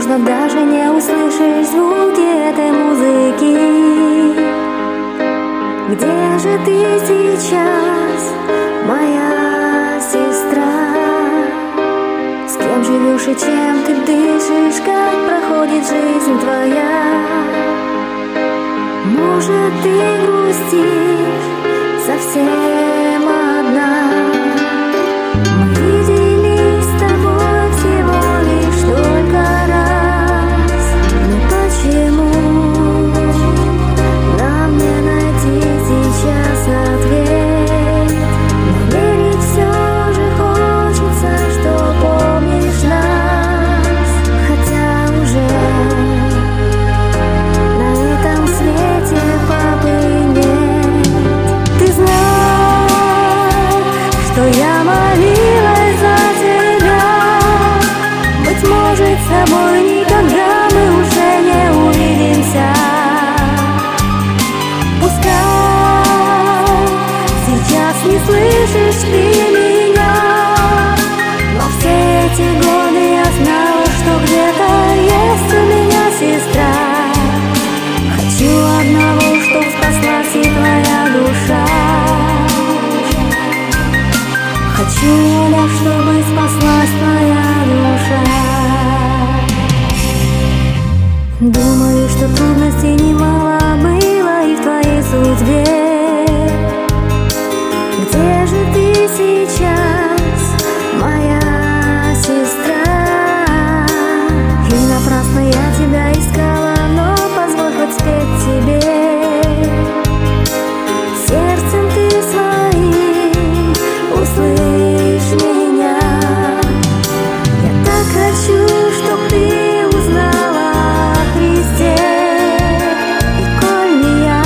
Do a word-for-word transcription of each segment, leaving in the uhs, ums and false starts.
возможно, даже не услышишь звуки этой музыки. Где же ты сейчас, моя сестра? С кем живешь и чем ты дышишь? Как проходит жизнь твоя? Может, ты грустишь совсем одна? Мы виделись с тобой всего лишь только раз. Но почему нам не найти сейчас ответ? Но верить все же хочется, что помнишь нас. Хотя уже на этом свете папы нет. Ты знал, что я молилась за тебя. Быть может, с тобой никогда мы уже не увидимся. Пускай сейчас не слышишь ты меня, но все эти годы я знала, что где-то есть у меня сестра. Хочу одного, чтоб спаслась и твоя душа. Хочу, Оля, чтобы спаслась твоя душа. Думаю, что трудностей немало было и в твоей судьбе. Где же ты сейчас, моя сестра? И напрасно я тебя искала, но позволь хоть спеть тебе. Сердцем ты своим услышь меня. Я так хочу, чтоб ты узнала о Христе. И коль не я,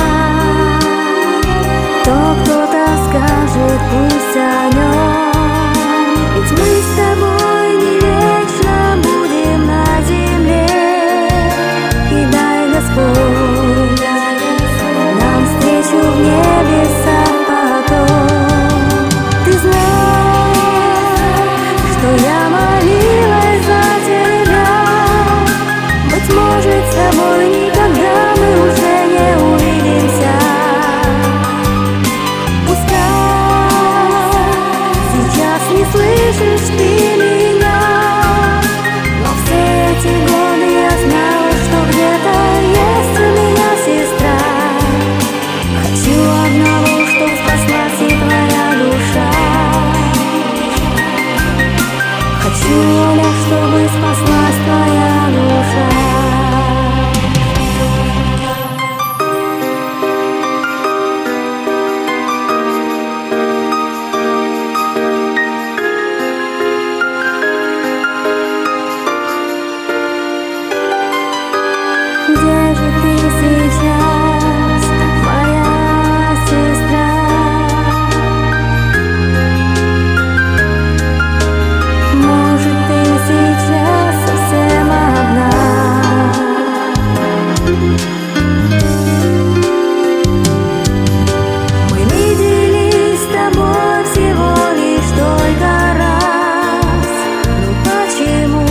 то кто-то скажет пусть о нем. Ведь мы с тобой не вечно будем на земле. И дай Господь нам встречу в небесах потом. Ты знал, что я молилась за тебя. Быть может, с тобой никогда мы уже не увидимся. Пускай сейчас не слышишь ты меня, но все эти годы я знала, что где-то есть у меня сестра. Хочу одного, чтоб спаслась и твоя душа. Хочу, Оля, чтобы спаслась твоя душа. Где же ты сейчас, моя сестра? Может, ты сейчас совсем одна? Мы виделись с тобой всего лишь только раз. Но почему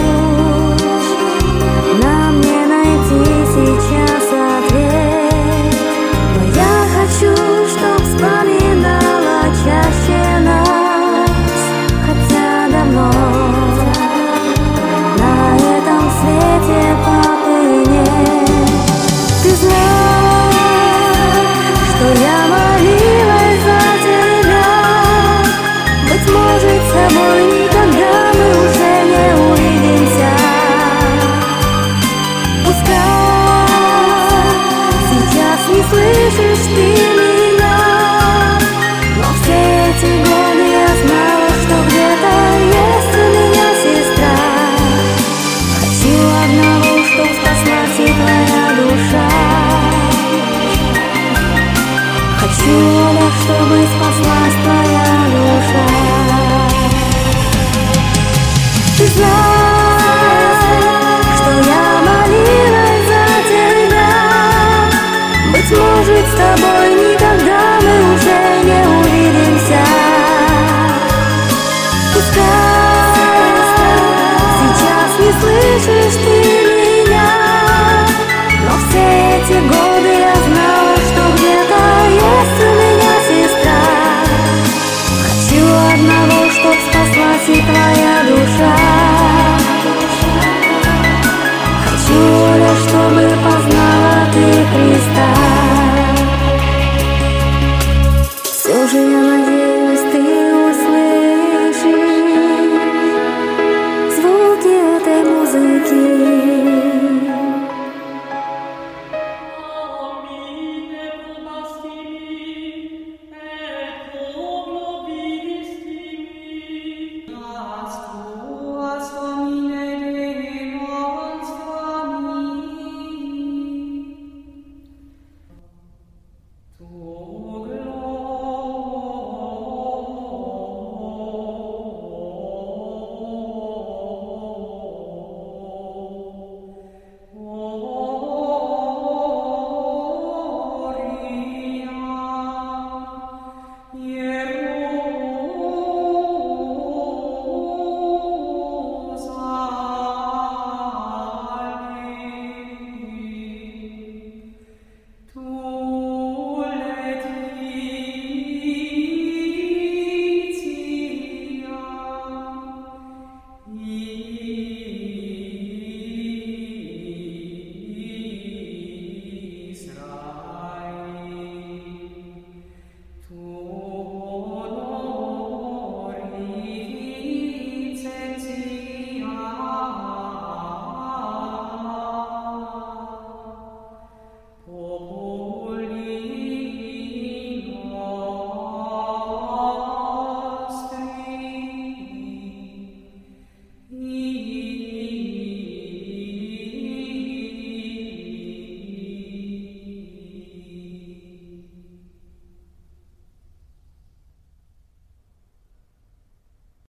нам не найти сейчас ответ? Но я хочу, чтоб вспоминала чаще нас. Хотя давно на этом свете папы нет. Ты знал, что я молилась за тебя. Быть может, с тобой никогда мы уже не увидимся. Пускай сейчас не слышишь ты меня, но все эти годы я знала, что где-то есть у меня сестра. Хочу одного, чтоб спаслась и твоя душа. Хочу